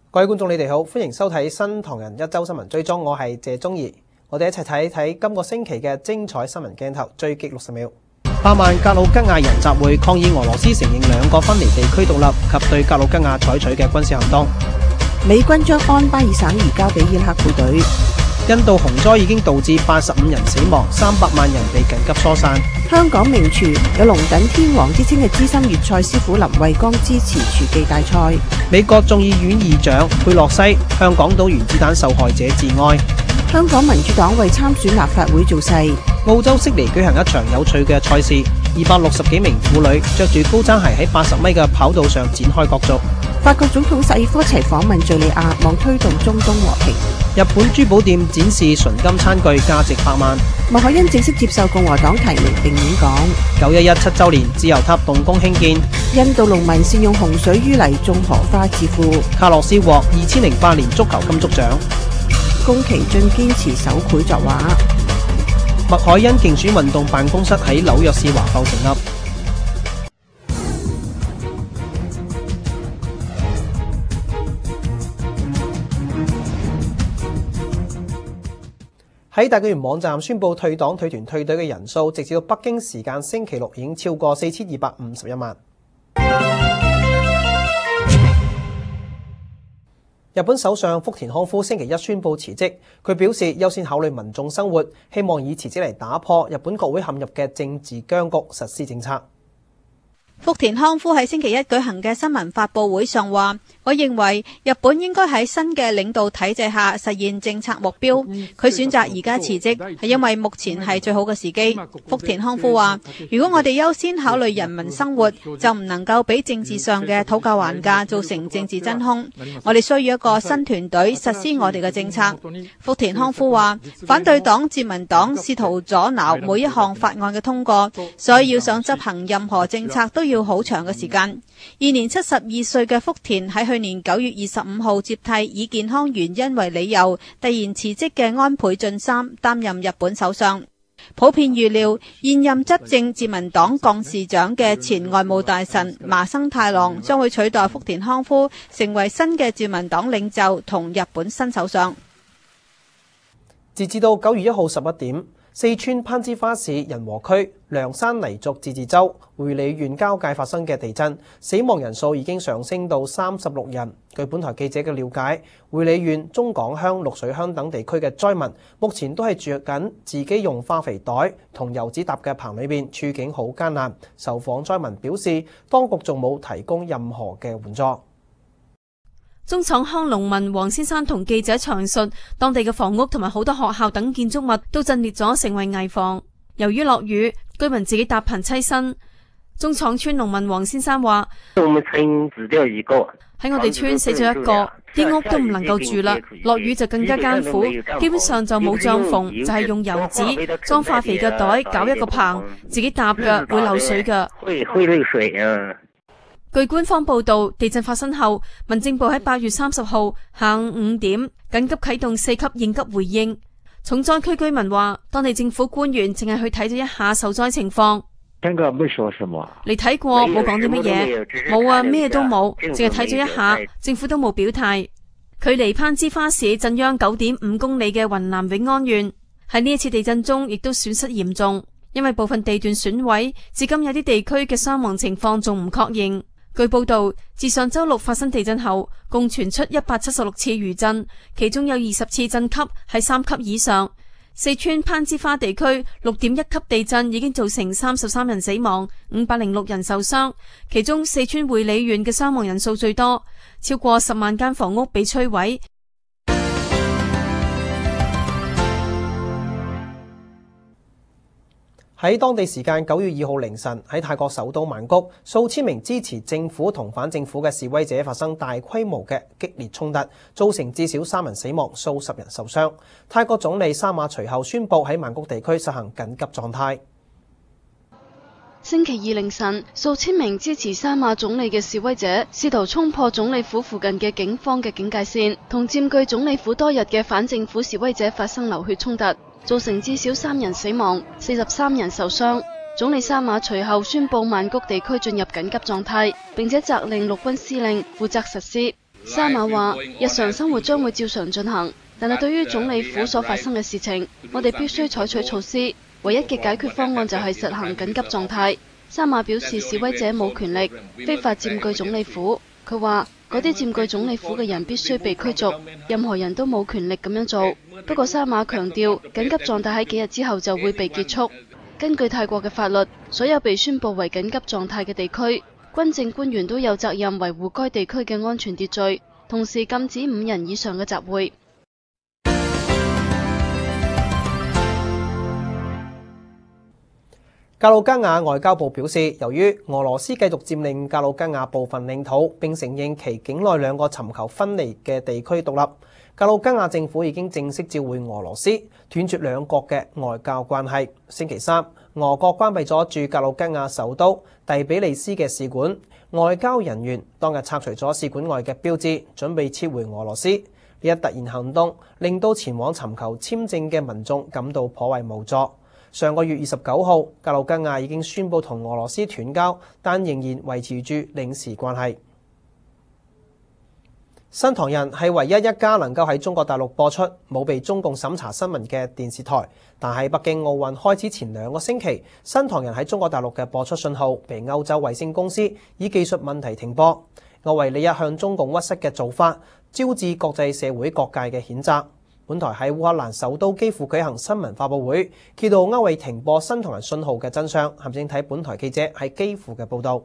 各位觀眾，你哋好，歡迎收睇新唐人一周新聞追蹤，我係謝宗儀，我哋一齊睇睇今個星期嘅精彩新聞鏡頭，追擊60秒。百萬格魯吉亞人集會抗議俄羅斯承認2個分離地區獨立及對格魯吉亞採取嘅軍事行動。 美軍將安巴爾省移交俾伊拉克部隊。 印度洪災已經導致85人死亡，300萬人被緊急疏散。 香港名廚有龍躉天王之稱嘅資深粵菜師傅林慧剛支持廚技大賽。 美國眾議院議長佩洛西向港島原子彈受害者致哀。 香港民主黨為參選立法會造勢。 澳洲悉尼舉行一場有趣嘅賽事，260幾名婦女着住高踭鞋喺80米嘅跑道上展開角逐。 法國總統薩爾科齊訪問敘利亞，望推動中東和平。 日本珠寶店展示純金餐具，價值8萬。 麥凱恩正式接受共和黨提名並演講。 911 7週年，自由塔動工興建。 印度農民善用洪水淤泥種荷花致富。 卡洛斯獲2008年足球金足獎。 宮崎駿堅持手繪作畫。 麥凱恩競選運動辦公室喺紐約市華埠成立。喺大紀元網站宣布退黨退團退隊嘅人數，直至到北京時間星期六已經超過4251萬。日本首相福田康夫星期一宣布辭職，佢表示優先考慮民眾生活，希望以辭職嚟打破日本國會陷入嘅政治僵局，實施政策。 福田康夫喺星期一舉行嘅新聞發佈會上話，我認為日本應該喺新嘅領導體制下實現政策目標。佢選擇而家辭職係因為目前係最好嘅時機。福田康夫話，如果我哋優先考慮人民生活，就唔能夠俾政治上嘅討價還價造成政治真空。我哋需要一個新團隊實施我哋嘅政策。福田康夫話，反對黨自民黨試圖阻撓每一項法案嘅通過，所以要想執行任何政策都要好長嘅時間。現年72歲嘅福田喺去年9月25號接替以健康原因為理由突然辭職嘅安倍晉三擔任日本首相。普遍預料現任執政自民黨幹事長嘅前外務大臣麻生太郎將會取代福田康夫成為新嘅自民黨領袖同日本新首相。 截至到9月1號11點，四川攀枝花市仁和區涼山黎族自治州會理縣交界發生嘅地震，死亡人數已經上升到36人。據本台記者嘅了解，會理縣中港鄉、綠水鄉等地區嘅災民目前都係住緊自己用化肥袋同油紙搭嘅棚裏邊，處境好艱難。受訪災民表示，當局仲冇提供任何嘅援助。 中廠鄉農民黃先生同記者詳述，當地嘅房屋同埋好多學校等建築物都震裂咗，成為危房。由於落雨，居民自己搭棚棲身。中廠村農民黃先生話：喺我哋村死咗一個，啲屋都唔能夠住啦。落雨就更加艱苦，基本上就冇帳篷，就係用油紙裝化肥嘅袋搞一個棚，自己搭嘅，會漏水㗎。據官方報道，地震發生後，民政部喺8月30號下午5點緊急啟動4級應急回應。重災區居民話，當地政府官員淨係去睇咗一下受災情況。你睇過冇講啲乜嘢？冇啊，咩都冇，淨係睇咗一下，政府都冇表態。距離攀枝花市震央9.5公里嘅雲南永安縣，喺呢一次地震中亦都損失嚴重，因為部分地段損毀，至今有啲地區嘅傷亡情況仲唔確認。據報道，自上周6發生地震後，共傳出176次餘震，其中有20次震級係3級以上。四川攀枝花地區6.1級地震已經造成33人死亡，506人受傷，其中四川會理縣嘅傷亡人數最多，超過10萬間房屋被摧毀。 喺當地時間9月2號凌晨，喺泰國首都曼谷，數千名支持政府同反政府嘅示威者發生大規模嘅激烈衝突，造成至少3人死亡、數十人受傷。泰國總理沙馬隨後宣布喺曼谷地區實行緊急狀態。 星期二凌晨，數千名支持沙馬總理嘅示威者試圖衝破總理府附近嘅警方嘅警戒線，同佔據總理府多日嘅反政府示威者發生流血衝突，造成至少3人死亡、43人受傷。總理沙馬隨後宣布曼谷地區進入緊急狀態，並且責令陸軍司令負責實施。 沙馬話：日常生活將會照常進行，但係對於總理府所發生嘅事情，我哋必須採取措施。唯一嘅解決方案就係實行緊急狀態。沙馬表示示威者冇權力非法佔據總理府。佢話嗰啲佔據總理府嘅人必須被驅逐，任何人都冇權力咁樣做。不過沙馬強調，緊急狀態喺幾日之後就會被結束。根據泰國嘅法律，所有被宣佈為緊急狀態嘅地區，軍政官員都有責任維護該地區嘅安全秩序，同時禁止5人以上嘅集會。 格魯吉亞外交部表示，由於俄羅斯繼續佔領格魯吉亞部分領土，並承認其境內2個尋求分離嘅地區獨立，格魯吉亞政府已經正式召回俄羅斯，斷絕兩國嘅外交關係。星期三，俄國關閉咗駐格魯吉亞首都第比利斯嘅使館，外交人員當日拆除咗使館外嘅標誌，準備撤回俄羅斯。呢一突然行動令到前往尋求簽證嘅民眾感到頗為無助。上個月29號，格魯吉亞已經宣布同俄羅斯斷交，但仍然維持住領事關係。新唐人係唯一一家能夠喺中國大陸播出冇被中共審查新聞嘅電視台，但喺北京奧運開始前2個星期，新唐人喺中國大陸嘅播出信號被歐洲衛星公司以技術問題停播。歐維里亞向中共屈膝嘅做法，招致國際社會各界嘅譴責。本台喺烏克蘭首都基輔舉行新聞發佈會，揭露歐衛停播新唐人信號嘅真相。冚先睇本台記者喺基輔嘅報導。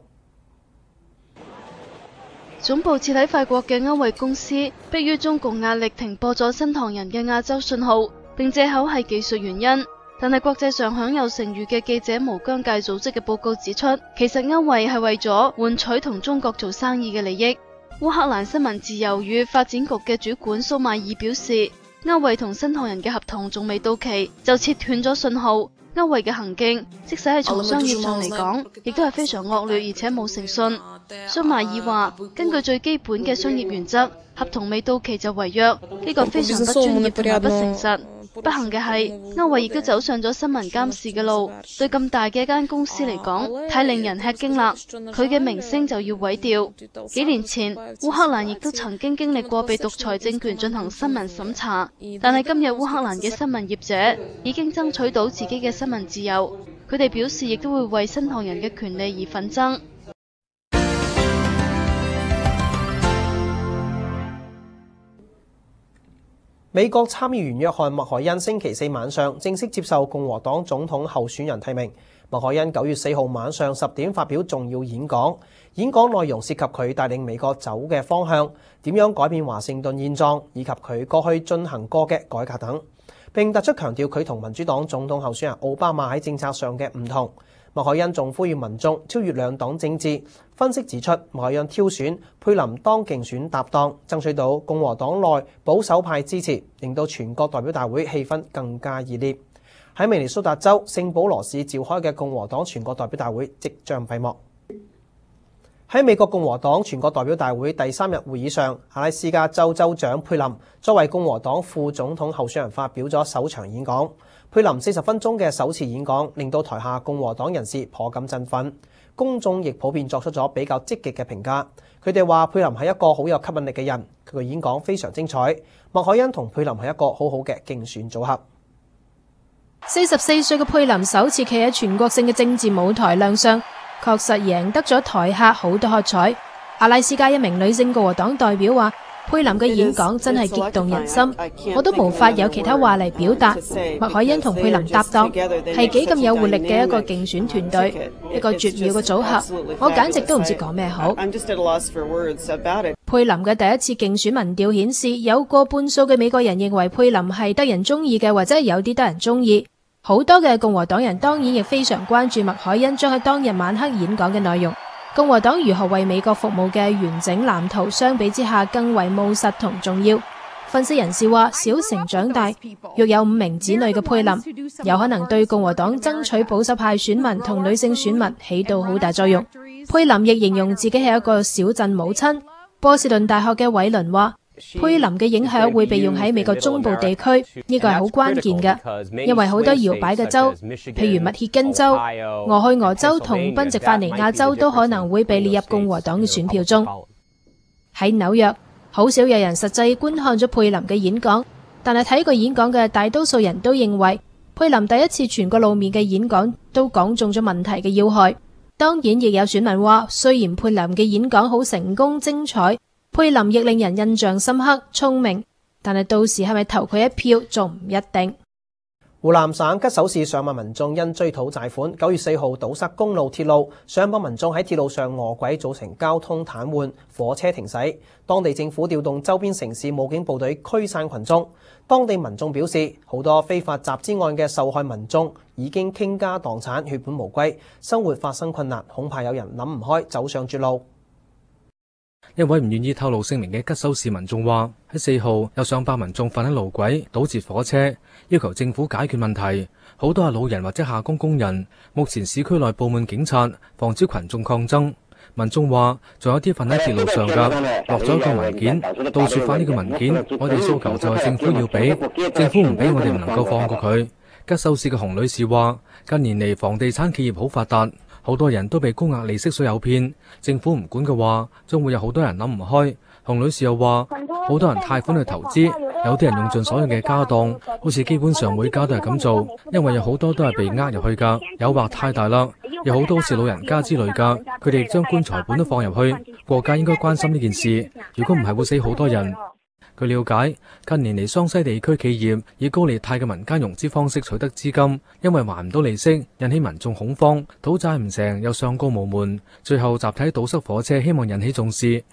總部設喺法國嘅歐衛公司，迫於中共壓力停播咗新唐人嘅亞洲信號，並藉口係技術原因。但係國際上享有盛譽嘅記者無疆界組織嘅報告指出，其實歐衛係為咗換取同中國做生意嘅利益。烏克蘭新聞自由與發展局嘅主管蘇邁爾表示，歐衛同新唐人嘅合同仲未到期，就切斷咗信號。歐衛嘅行徑，即使係從商業上嚟講，亦都係非常惡劣而且冇誠信。蘇邁爾話：根據最基本嘅商業原則，合同未到期就違約，呢個非常不專業同埋不誠實。不幸嘅係，歐衛亦都走上咗新聞監視嘅路，對咁大嘅一間公司嚟講，太令人吃驚啦。佢嘅名聲就要毀掉。幾年前，烏克蘭亦都曾經經歷過被獨裁政權進行新聞審查，但係今日烏克蘭嘅新聞業者已經爭取到自己嘅新聞自由，佢哋表示亦都會為新唐人嘅權利而奮爭。 美國參議員約翰麥凱恩星期4晚上正式接受共和黨總統候選人提名。麥凱恩9月4號晚上10點發表重要演講，演講內容涉及佢帶領美國走嘅方向，點樣改變華盛頓現狀，以及佢過去進行過嘅改革等，並突出強調佢同民主黨總統候選人奧巴馬喺政策上嘅唔同。麥凱恩仲呼籲民眾超越兩黨政治。分析指出，麥凱恩挑選佩林當競選搭檔，爭取到共和黨內保守派支持，令到全國代表大會氣氛更加熱烈。喺明尼蘇達州聖保羅市召開嘅共和黨全國代表大會即將閉幕。喺美國共和黨全國代表大會第3日會議上，阿拉斯加州州長佩林作為共和黨副總統候選人發表咗首場演講。佩林40分鐘嘅首次演講，令到台下共和黨人士頗感振奮，公眾亦普遍作出咗比較積極嘅評價。佢哋話佩林係一個好有吸引力嘅人，佢嘅演講非常精彩。麥凱恩同佩林係一個好好嘅競選組合。 44歲嘅佩林首次企喺全國性嘅政治舞台亮相，確實贏得咗台下好多喝彩。阿拉斯加一名女性共和黨代表話：佩林嘅演講真係激動人心，我都無法有其他話嚟表達。麥凱恩同佩林搭檔係幾咁有活力嘅一個競選團隊，一個絕妙嘅組合，我簡直都唔知講咩好。佩林嘅第一次競選民調顯示，有過半數嘅美國人認為佩林係得人中意嘅，或者有啲得人中意。好多嘅共和黨人當然亦非常關注麥凱恩將喺當日晚黑演講嘅內容。共和黨如何為美國服務嘅完整藍圖相比之下更為務實同重要。分析人士話，小城長大，育有5名子女嘅佩林，有可能對共和黨爭取保守派選民同女性選民起到好大作用。佩林亦形容自己係一個小鎮母親。波士頓大學嘅韋倫話，佩林嘅影響會被用喺美國中部地區，呢個係好關鍵嘅，因為好多搖擺嘅州，譬如密歇根州、俄亥俄州同賓夕法尼亞州都可能會被列入共和黨嘅選票中。喺紐約， 好少有人實際觀看咗佩林嘅演講，但係睇過演講嘅大多數人都認為佩林第一次全國露面嘅演講都講中咗問題嘅要害。當然亦有選民話，雖然佩林嘅演講好成功精彩，佩林亦令人印象深刻聰明，但係到時係咪投佢一票仲唔一定。 湖南省吉首市上萬民眾因追討債款，9月4號堵塞公路、鐵路，上百民眾喺鐵路上臥軌，造成交通癱瘓，火車停駛。當地政府調動周邊城市武警部隊驅散群眾。當地民眾表示，好多非法集資案嘅受害民眾已經傾家蕩產，血本無歸，生活發生困難，恐怕有人諗唔開，走上絕路。 一位唔願意透露姓名嘅吉首市民眾話：喺4號有上百民眾瞓喺路軌，堵截火車，要求政府解決問題。好多係老人或者下崗工人。目前市區內佈滿警察，防止群眾抗爭。民眾話：仲有啲瞓喺鐵路上㗎，落咗一個文件，到處發呢個文件。我哋訴求就係政府要俾，政府唔俾我哋唔能夠放過佢。吉首市嘅洪女士話：近年嚟房地產企業好發達。好多人都被高額利息所誘騙，政府唔管嘅話，將會有好多人諗唔開。洪女士又話，好多人貸款去投資，有啲人用盡所有嘅家當，好似基本上每家都係咁做，因為有好多都係被呃入去㗎，誘惑太大啦。有好多好似老人家之類㗎，佢哋將棺材本都放入去，國家應該關心呢件事，如果唔係會死好多人。據了解，近年嚟湘西地區企業以高利貸嘅民間融資方式取得資金，因為還唔到利息，引起民眾恐慌，討債唔成又上告無門，最後集體堵塞火車，希望引起重視。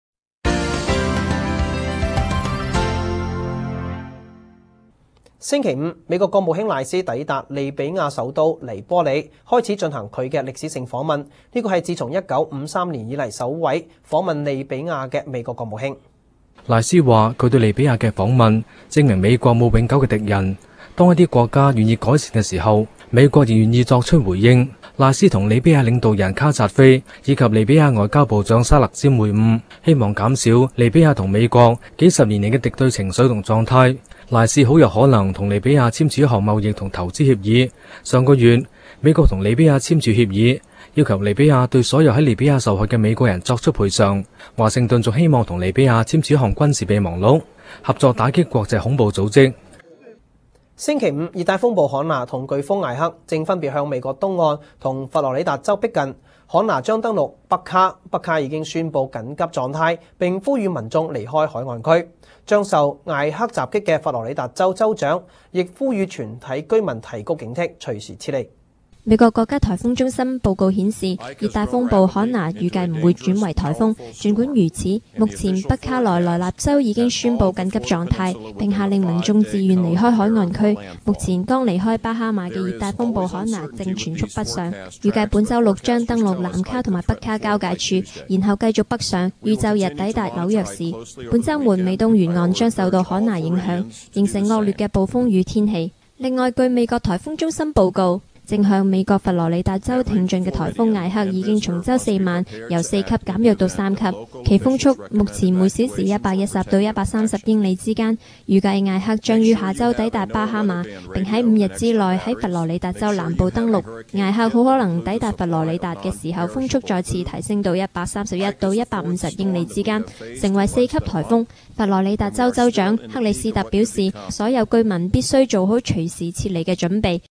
星期五，美國國務卿賴斯抵達利比亞首都黎波里，開始進行佢嘅歷史性訪問。呢個係自從1953年以嚟首位訪問利比亞嘅美國國務卿。 賴斯話：佢對利比亞嘅訪問證明美國冇永久嘅敵人。當一啲國家願意改善嘅時候，美國亦願意作出回應。賴斯同利比亞領導人卡扎菲以及利比亞外交部長沙勒詹會晤，希望減少利比亞同美國幾十年嚟嘅敵對情緒同狀態。賴斯好有可能同利比亞簽署一項貿易同投資協議。上個月，美國同利比亞簽署協議，要求利比亞對所有喺利比亞受害嘅美國人作出賠償。華盛頓仲希望同利比亞簽署一項軍事備忘錄，合作打擊國際恐怖組織。 星期五，熱帶風暴罕娜同颶風艾克正分別向美國東岸同佛羅里達州逼近。罕娜將登陸北卡，北卡已經宣布緊急狀態，並呼籲民眾離開海岸區。將受艾克襲擊嘅佛羅里達州州長亦呼籲全體居民提高警惕，隨時撤離。 美國國家颱風中心報告顯示，熱帶風暴罕娜預計唔會轉為颱風。儘管如此，目前北卡羅來納州已經宣布緊急狀態，並下令民眾自願離開海岸區。目前剛離開巴哈馬嘅熱帶風暴罕娜正全速北上，預計本週六將登陸南卡同埋北卡交界處，然後繼續北上，於週日抵達紐約市。本週末美東沿岸將受到罕娜影響，形成惡劣嘅暴風雨天氣。另外，據美國颱風中心報告，正向美國佛羅里達州挺進嘅颱風艾克已經從週四晚由4級減弱到3級，其風速目前每小時110到130英里之間。預計艾克將於下週抵達巴哈馬，並喺5日之內喺佛羅里達州南部登陸。艾克好可能抵達佛羅里達嘅時候，風速再次提升到131到150英里之間，成為4級颱風。佛羅里達州州長克里斯特表示，所有居民必須做好隨時撤離嘅準備。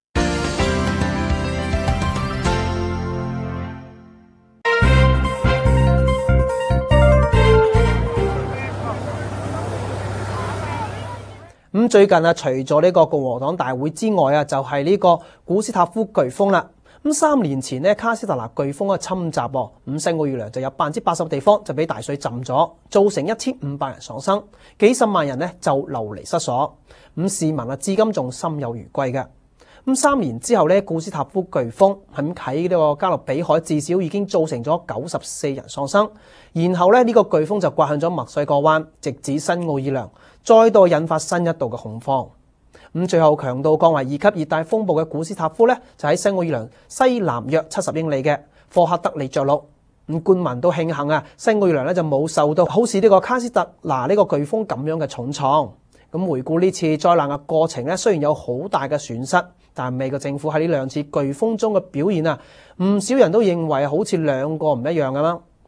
咁最近除咗呢個共和黨大會之外就係呢個古斯塔夫颶風啦。咁3年前卡斯特拿颶風侵襲喎，咁新奧爾良就有80%地方就俾大水浸咗，造成1500人喪生，幾十萬人就流離失所。咁市民至今仲心有餘悸嘅。咁3年之後古斯塔夫颶風喺呢個加勒比海至少已經造成咗94人喪生，然後呢個颶風就刮向咗墨西哥灣，直指新奧爾良，再度引發新一度嘅恐慌。咁最後強度降為2級熱帶風暴嘅古斯塔夫就喺新奧爾良西南約70英里嘅科克德里着陸。咁官民都慶幸新奧爾良就冇受到好似呢個卡斯特拿呢個颶風咁樣嘅重創。咁回顧呢次災難嘅過程雖然有好大嘅損失，但美國政府喺呢2次颶風中嘅表現唔少人都認為好似兩個唔一樣咁樣。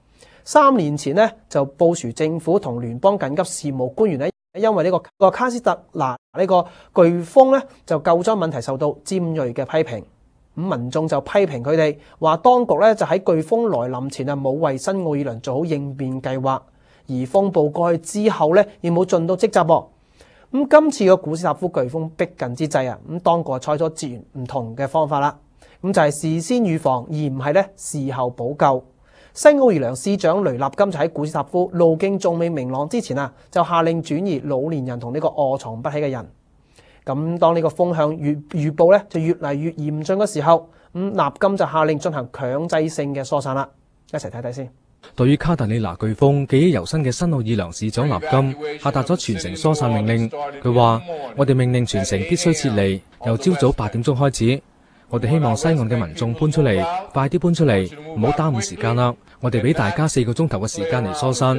3年前呢，就布殊政府同聯邦緊急事務官員呢，因為呢個卡斯特拿呢個颶風呢，就救災問題受到尖鋭嘅批評。咁民眾就批評佢哋話，當局呢就喺颶風來臨前冇為新奧爾良做好應變計劃，而風暴過去之後呢，亦冇盡到職責噃。咁今次個古斯塔夫颶風逼近之際啊，咁當局採咗截然唔同嘅方法啦。咁就係事先預防，而唔係咧事後補救。新奧爾良市長雷納金就喺古斯塔夫路徑仲未明朗之前啊，就下令轉移老年人同呢個臥床不起嘅人。咁當呢個風向預報咧就越嚟越嚴峻嘅時候，咁納金就下令進行強制性嘅疏散啦。一齊睇睇先。 對於卡特里娜颶風記憶猶新嘅新奧爾良市長納金下達咗全城疏散命令。佢話：我哋命令全城必須撤離，由朝早8點鐘開始。我哋希望西岸嘅民眾搬出嚟，快啲搬出嚟，唔好耽誤時間啦。我哋俾大家4個鐘頭嘅時間嚟疏散。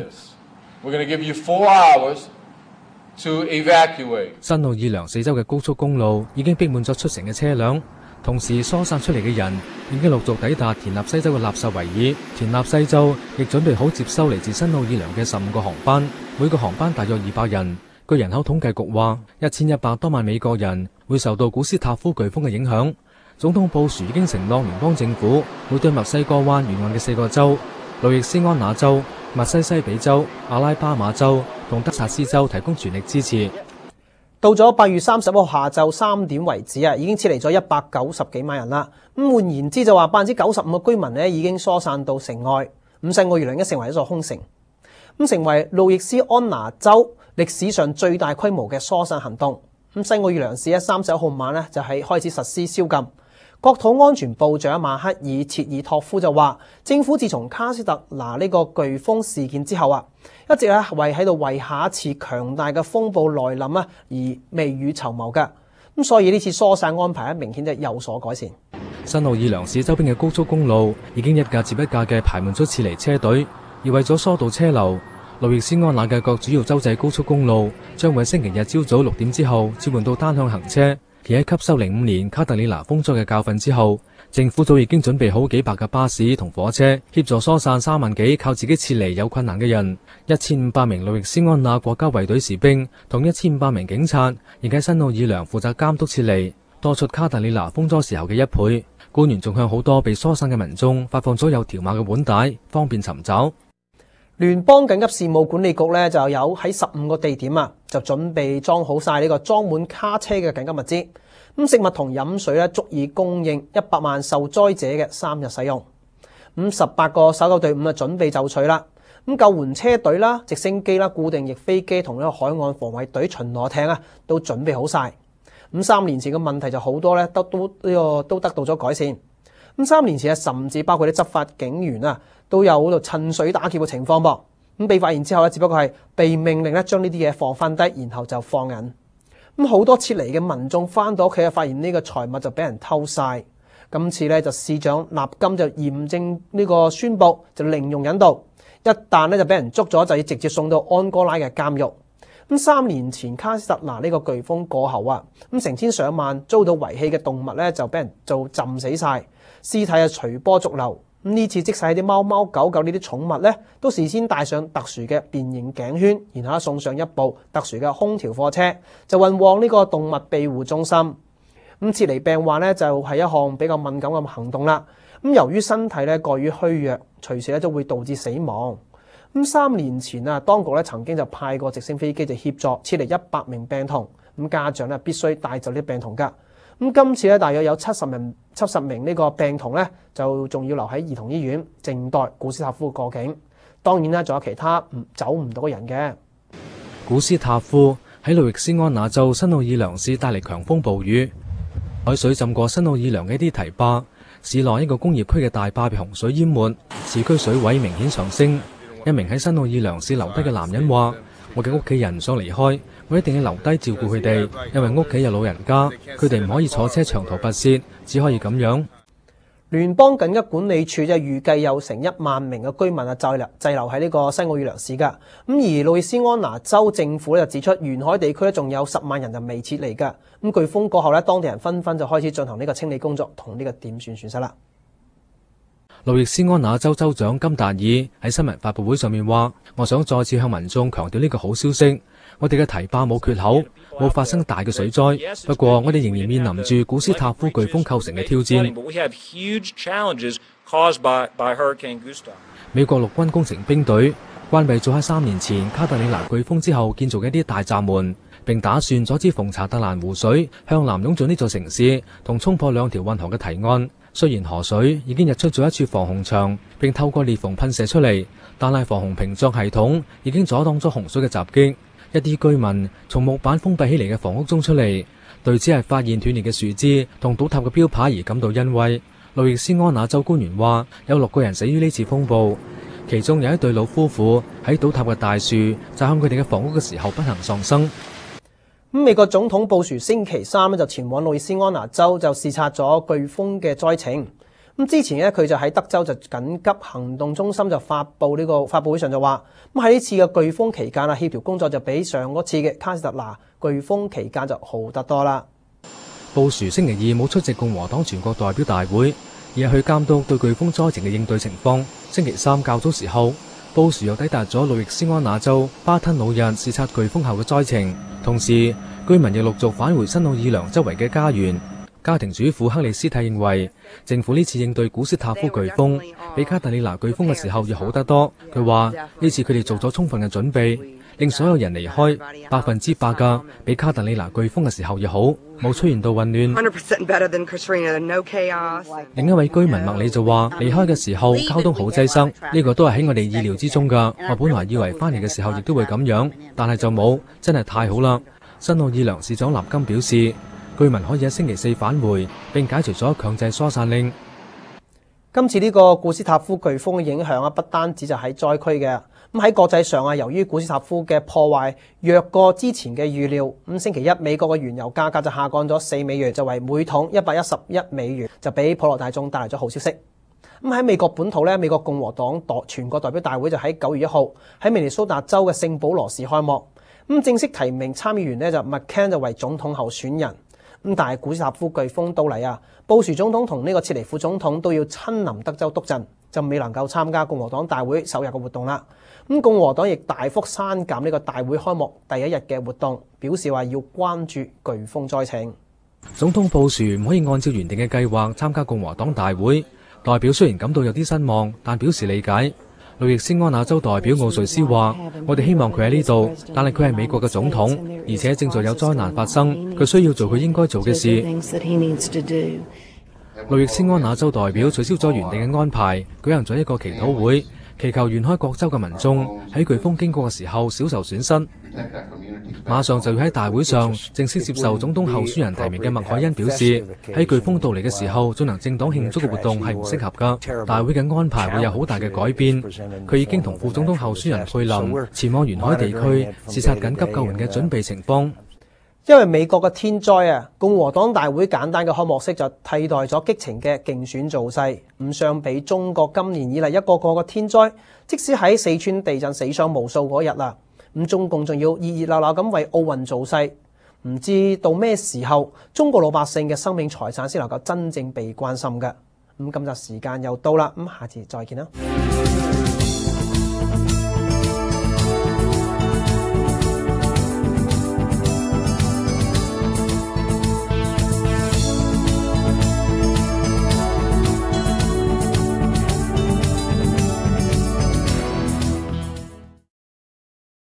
新奧爾良四周嘅高速公路已經逼滿咗出城嘅車輛，同時疏散出嚟嘅人已經陸續抵達田納西州嘅納什維爾。田納西州亦準備好接收嚟自新奧爾良嘅15個航班，每個航班大約200人。據人口統計局話，1100多萬美國人會受到古斯塔夫颶風嘅影響。總統布殊已經承諾聯邦政府會對墨西哥灣沿岸嘅4個州、路易斯安那州、密西西比州、阿拉巴馬州同德薩斯州提供全力支持。 到咗8月30號下晝3點為止啊，已經撤離咗190幾萬人啦。咁換言之就話95%嘅居民呢已經疏散到城外。新奧爾良已經成為一座空城，咁成為路易斯安那州歷史上最大規模嘅疏散行動。咁新奧爾良市喺31號晚呢就係開始實施宵禁。國土安全部長馬克爾切爾托夫就話，政府自從卡斯特拿呢個颶風事件之後啊，一直咧喺度為下一次強大嘅風暴來臨啊而未雨綢繆嘅。咁所以呢次疏散安排明顯就有所改善。 新奧爾良市周邊嘅高速公路已經一架接一架嘅排滿咗撤離車隊，而為咗疏導車流，路易斯安那嘅各主要州際高速公路將會喺星期日朝早6點之後轉換到單向行車。而喺吸收05年卡特里娜風災嘅教訓之後，政府早已經準備好幾百架巴士同火車協助疏散3萬幾靠自己撤離有困難嘅人。1500名路易斯安那國家衛隊士兵同1500名警察亦喺新奧爾良負責監督撤離，多出卡特里娜風災時候嘅1倍。官員仲向好多被疏散嘅民眾發放咗有條碼嘅腕帶，方便尋找。 聯邦緊急事務管理局咧就有喺15個地點啊，就準備裝好晒呢個裝滿卡車嘅緊急物資。咁食物同飲水咧足以供應100萬受災者嘅3日使用。18個搜救隊伍啊準備就緒啦。救援車隊啦、直升機啦、固定翼飛機同呢個海岸防衛隊巡邏艇啊都準備好晒。3年前嘅問題就好多咧，都得到咗改善。3年前甚至包括啲執法警員啊，都有喺度趁水打劫嘅情況噃。被發現之後咧，只不過係被命令咧將呢啲嘢放翻低，然後就放人。好多撤離嘅民眾翻到屋企啊，發現呢個財物就俾人偷晒。今次咧就市長納金就嚴正呢個宣佈，就零容忍度，一旦咧就俾人捉咗，就要直接送到安哥拉嘅監獄。3年前卡斯特拿呢個颶風過後啊，成千上萬遭到遺棄嘅動物咧就俾人就浸死晒，屍體啊隨波逐流。呢次即使係啲貓貓狗狗呢啲寵物咧，都事先戴上特殊嘅變形頸圈，然後送上一部特殊嘅空調貨車，就運往呢個動物庇護中心。撤離病患咧就係一項比較敏感嘅行動啦。由於身體咧過於虛弱，隨時咧都會導致死亡。3年前啊，當局咧曾經就派過直升飛機就協助撤離100名病童，家長咧必須帶走啲病童㗎。今次咧大約有70名呢個病童咧就仲要留喺兒童醫院靜待古斯塔夫過境。當然啦，仲有其他走唔到嘅人嘅。 古斯塔夫喺路易斯安那州新奧爾良市帶嚟強風暴雨，海水浸過新奧爾良嘅一啲堤壩，市內一個工業區嘅大壩被洪水淹沒，市區水位明顯上升。一名喺新奧爾良市留低嘅男人話：我嘅屋企人想離開，我一定要留低照顧佢哋，因為屋企有老人家，佢哋唔可以坐車長途跋涉，只可以咁樣。 聯邦緊急管理處就預計有成1萬名嘅居民啊滯留喺呢個新奧爾良市㗎。而路易斯安那州政府就指出，沿海地區咧仲有10萬人就未撤離㗎。颶風過後咧，當地人紛紛就開始進行呢個清理工作同呢個點算損失啦。 路易斯安那州州長金達爾喺新聞發佈會上面話：我想再次向民眾強調呢個好消息，我哋嘅堤壩冇缺口，冇發生大嘅水災。不過我哋仍然面臨住古斯塔夫颶風構成嘅挑戰。美國陸軍工程兵隊關閉咗喺3年前卡特里娜颶風之後建造嘅一啲大閘門，並打算阻止馮查特蘭湖水向南湧進呢座城市，同衝破2條運河嘅堤岸。雖然河水已經日出咗一處防洪牆，並透過裂縫噴射出嚟，但係防洪屏障系統已經阻擋咗洪水嘅襲擊。一啲居民從木板封閉起嚟嘅房屋中出嚟，對只係發現斷裂嘅樹枝同倒塌嘅標牌而感到欣慰。路易斯安那州官員話，有6個人死於呢次風暴，其中有一對老夫婦喺倒塌嘅大樹砸向佢哋嘅房屋嘅時候不幸喪生。 美國總統布殊星期3就前往路易斯安那州就視察咗颶風嘅災情。之前佢就喺德州就緊急行動中心就發佈會上就話，喺呢次嘅颶風期間協調工作就比上嗰次嘅卡斯特拿颶風期間就好得多啦。 布殊星期2冇出席共和黨全國代表大會，而係去監督對颶風災情嘅應對情況。星期3較早時候，布殊又抵達咗路易斯安那州巴吞魯日視察颶風後嘅災情，同時居民亦陸續返回新奧爾良周圍嘅家園。家庭主婦克里斯蒂認為，政府呢次應對古斯塔夫颶風比卡特里娜颶風嘅時候要好得多。佢話呢次佢哋做咗充分嘅準備，令所有人離開100%㗎，比卡特里娜颶風嘅時候要好，冇出現到混亂。另一位居民麥里就話，離開嘅時候交通好擠塞，呢個都係喺我哋意料之中㗎。我本來以為翻嚟嘅時候亦都會咁樣，但係就冇，真係太好啦。新奧爾良市長納金表示，居民可以喺星期4返回，並解除咗強制疏散令。 今次呢個古斯塔夫颶風嘅影響不單止就喺災區嘅，喺國際上由於古斯塔夫嘅破壞弱過之前嘅預料，星期1美國嘅原油價格就下降咗4美元，就為每桶111美元，就俾普羅大眾帶來咗好消息。喺美國本土美國共和黨全國代表大會就喺9月1號喺明尼蘇達州嘅聖保羅市開幕，正式提名參議員就麥肯就為總統候選人。但係古斯塔夫颶風到嚟布殊總統同呢個切尼副總統都要親臨德州督陣，就未能夠參加共和黨大會首日嘅活動啦。共和黨亦大幅刪減呢個大會開幕第1日嘅活動，表示話要關注颶風災情。 總統布殊唔可以按照原定嘅計劃參加共和黨大會，代表雖然感到有啲失望，但表示理解。路易斯安那州代表奧瑞斯話，我哋希望佢喺呢度，但係佢係美國嘅總統，而且正在有災難發生，佢需要做佢應該做嘅事。路易斯安那州代表取消咗原定嘅安排，舉行咗一個祈禱會，祈求沿海各州嘅民眾喺颶風經過嘅時候少受損失。馬上就要喺大會上正式接受總統候選人提名嘅麥凱恩表示，喺颶風到嚟嘅時候進行政黨慶祝嘅活動係唔適合㗎。大會嘅安排會有好大嘅改變。佢已經同副總統候選人佩林前往沿海地區視察緊急救援嘅準備情況。 因為美國嘅天災共和黨大會簡單嘅開幕式就替代咗激情嘅競選造勢。相比中國今年以嚟一個個嘅天災，即使喺四川地震死傷無數嗰日啦，中共仲要熱熱鬧鬧咁為奧運造勢。唔知到咩時候，中國老百姓嘅生命財產先能夠真正被關心嘅。今集時間又到啦，下次再見啦。